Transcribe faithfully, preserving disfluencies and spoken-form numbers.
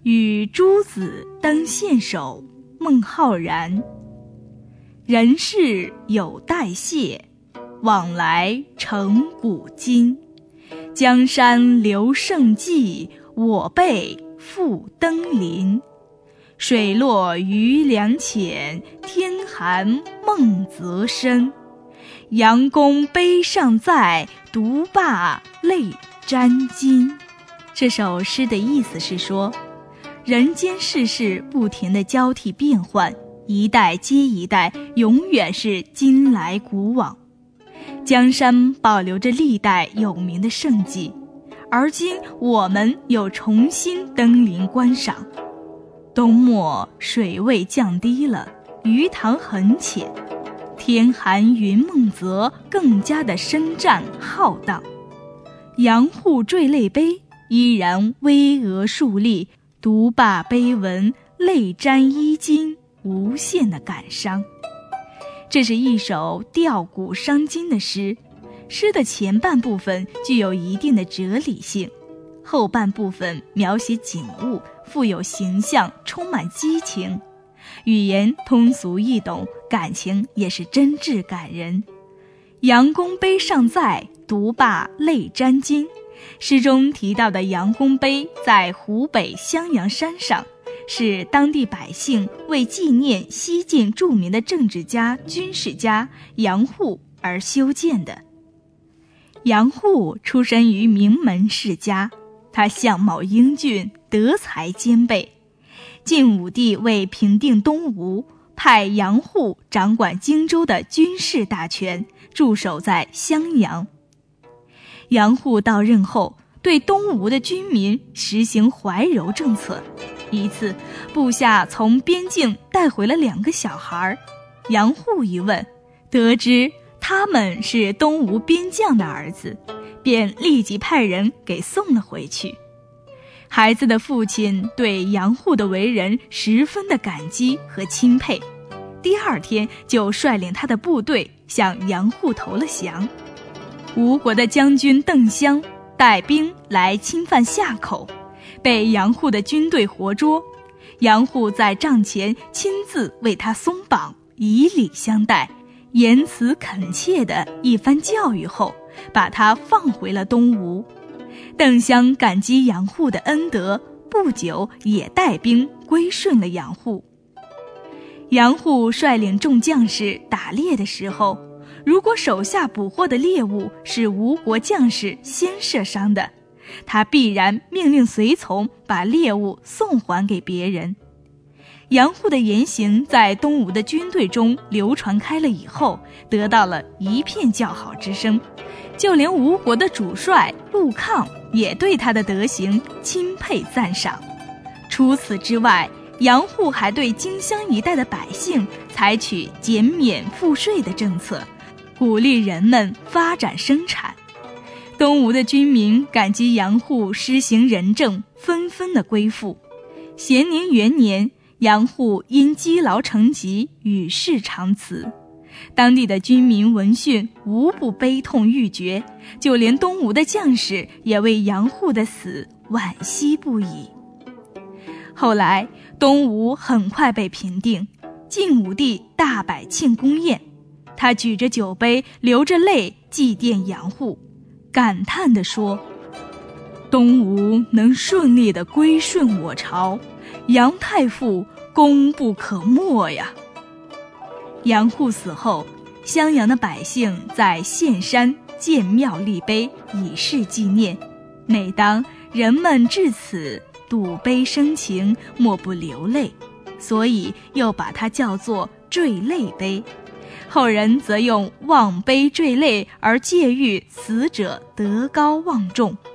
与诸子登县守，孟浩然。人事有代谢，往来成古今。江山留胜迹，我辈复登临。水落鱼梁浅，天寒梦则深。杨公碑尚在，独罢泪沾襟。这首诗的意思是说，人间世事不停地交替变换，一代接一代，永远是今来古往。江山保留着历代有名的胜迹，而今我们又重新登临观赏。冬末水位降低了，鱼塘很浅，天寒云梦泽更加的深湛浩荡。杨户坠泪碑依然巍峨竖立，独罢碑文，泪沾衣襟，无限的感伤。这是一首吊古伤今的诗，诗的前半部分具有一定的哲理性，后半部分描写景物，富有形象，充满激情，语言通俗易懂，感情也是真挚感人。杨公碑尚在，独罢泪沾襟。诗中提到的杨公碑在湖北襄阳山上，是当地百姓为纪念西晋著名的政治家、军事家杨户而修建的。杨户出身于名门世家，他相貌英俊，德才兼备。晋武帝为平定东吴，派杨户掌管荆州的军事大权，驻守在襄阳。杨户到任后，对东吴的军民实行怀柔政策。一次，部下从边境带回了两个小孩，杨户一问，得知他们是东吴边将的儿子，便立即派人给送了回去。孩子的父亲对杨户的为人十分的感激和钦佩，第二天就率领他的部队向杨户投了降。吴国的将军邓襄带兵来侵犯夏口，被杨户的军队活捉。杨户在帐前亲自为他松绑，以礼相待，言辞恳切的一番教育后，把他放回了东吴。邓襄感激杨户的恩德，不久也带兵归顺了杨户。杨户率领众将士打猎的时候，如果手下捕获的猎物是吴国将士先射伤的，他必然命令随从把猎物送还给别人。杨户的言行在东吴的军队中流传开了以后，得到了一片叫好之声，就连吴国的主帅陆抗也对他的德行钦佩赞赏。除此之外，杨户还对荆襄一带的百姓采取减免赋税的政策，鼓励人们发展生产。东吴的军民感激杨户施行仁政，纷纷的归附。咸宁元年，杨户因积劳成疾，与世长辞。当地的军民闻讯，无不悲痛欲绝，就连东吴的将士也为杨户的死惋惜不已。后来，东吴很快被平定，晋武帝大摆庆功宴，他举着酒杯，流着泪祭奠杨户，感叹地说：东吴能顺利地归顺我朝，杨太傅功不可没呀。杨户死后，襄阳的百姓在县山建庙立碑，以示纪念。每当人们至此，睹碑生情，莫不流泪，所以又把它叫做坠泪碑。后人则用望碑坠泪而借喻死者德高望重。